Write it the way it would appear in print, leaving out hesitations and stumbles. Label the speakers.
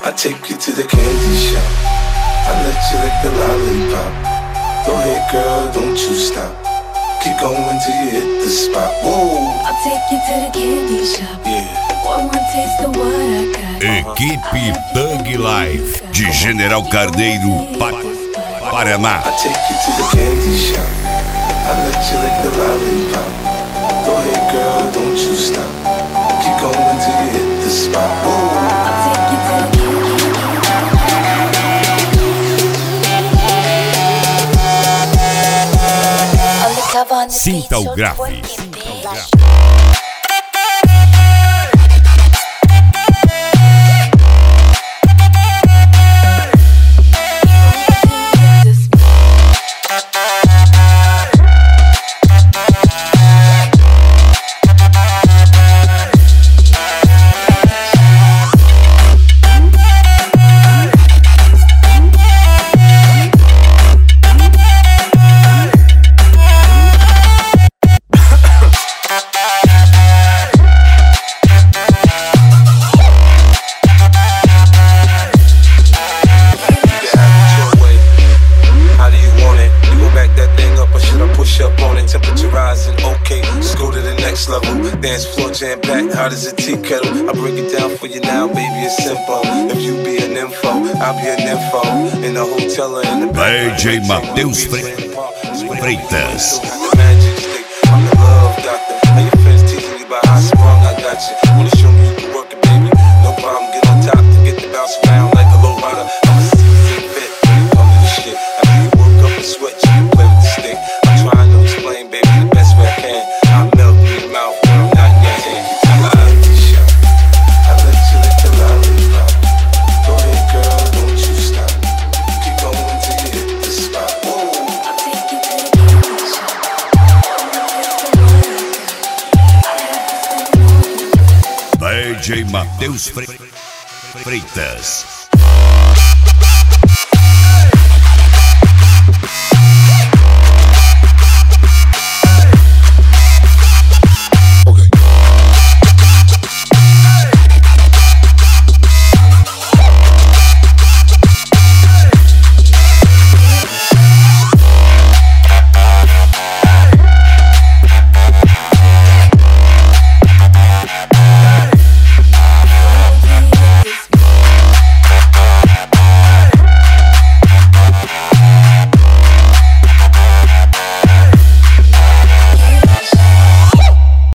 Speaker 1: I take you to the candy shop. I let you lick the lollipop. Go ahead, girl, don't you stop. Keep going till you hit the spot. Whoa.
Speaker 2: I'll take you to the candy shop.
Speaker 1: Yeah.
Speaker 2: One more taste of what I got.
Speaker 3: Equipe Thug Life de General Carneiro, Paraná.
Speaker 1: I take you to the candy shop. I let you lick the lollipop. Go ahead, girl, don't you stop. Keep going till you hit the spot. Whoa.
Speaker 2: I'll take you to the
Speaker 3: Sinta o grave.
Speaker 1: Dance floor jam packed, hot as a tea kettle. I break it down for you now, baby, it's simple. If you be an info, I'll be an info. In the hotel or in the back.
Speaker 3: DJ Matheus Freitas.
Speaker 1: I'm the love doctor. How your friends teasing you about how strong I got you. Wanna show me you can work it, baby. No problem, get on top to get the bounce around like a low rider. I'm a seasoned vet when it comes to this shit. After you work up and sweat, you can play with the stick. I'm trying to explain, baby, the best way I can. I'm melting in your mouth.
Speaker 3: DJ Matheus Freitas.